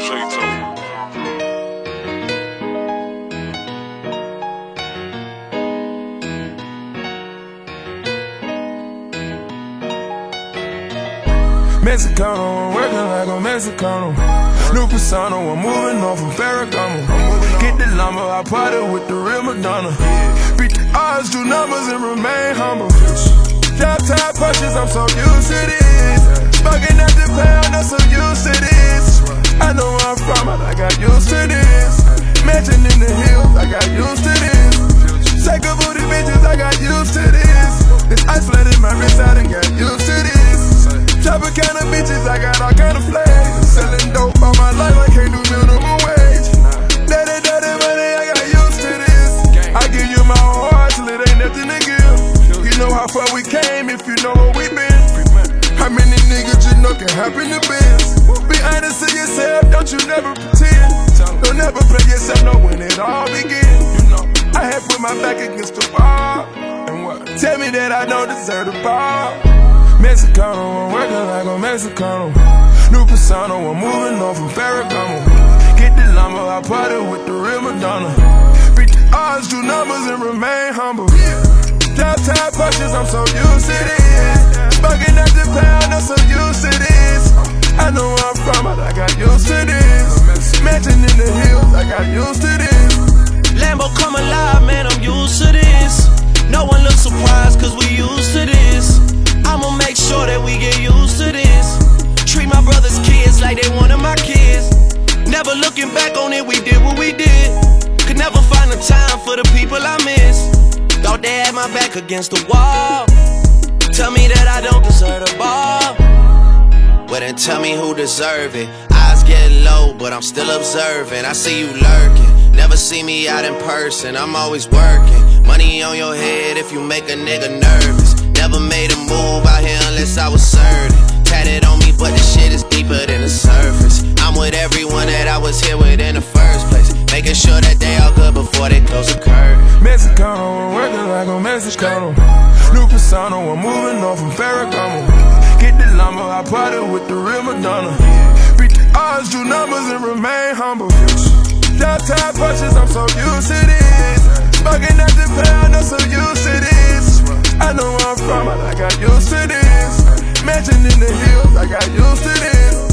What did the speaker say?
Shayto. Mexicano, I'm working like a Mexicano. New persona, I'm moving on from Ferragamo. Get the llama, I party with the real Madonna. Beat the odds, do numbers and remain humble. Drop top punches, I'm so used to this. Smoking at the pound, I'm so used to this. I know where I'm from, but I got used to this. Mansion in the hills, I got used to this. Take a booty bitches, I got used to this. This ice flooded my wrist, I done got used to this. Chopping kind of bitches, I got all kind of flags. Selling dope all my life, I can't do minimum wage. Daddy, money, I got used to this. I give you my heart till it ain't nothing to give. You know how far we came if you know where we been. How many niggas you know can happen to biz? Be honest to yourself, don't you never pretend. Don't never play yourself, know when it all begin. I had put my back against the wall. And what? Tell me that I don't deserve the ball. Mexicano, I'm working like a Mexicano. New persona, I'm moving on from Ferragamo. Get the llama, I party with the real Madonna. Beat the odds, do numbers and remain humble. Drop top punches, I'm so used to this. Smoking at the pound, I'm so used to this. I know where I'm from, but I got used to this. Mansion in the hills, I got used to this. Lambo come alive, man, I'm used to this. No one looks surprised, cause we used to this. I'ma make sure that we get used to this. Treat my brother's kids like they one of my kids. Never looking back on it, we did what we did. Could never find the time for the people I miss. Thought they had my back against the wall. Tell me that I don't deserve the ball. Well then tell me who deserve it. Eyes get low, but I'm still observing. I see you lurking. Never see me out in person, I'm always working. Money on your head if you make a nigga nervous. Never made a move out here unless I was certain. Tatted on me, but the shit is deeper than the surface. I'm with everyone that I was here with in the first place. Making sure that they all good before they close the curtain. Mexicano, I'm working like a Mexicano. New persona, I'm moving on from Ferragamo. Get the llama, I party with the real Madonna. Beat the odds, do numbers and remain humble. Drop top punches, I'm so used to this. Smoking at the pound, I'm so used to this. I know where I'm from, but I got used to this. Mansion in the hills, I got used to this.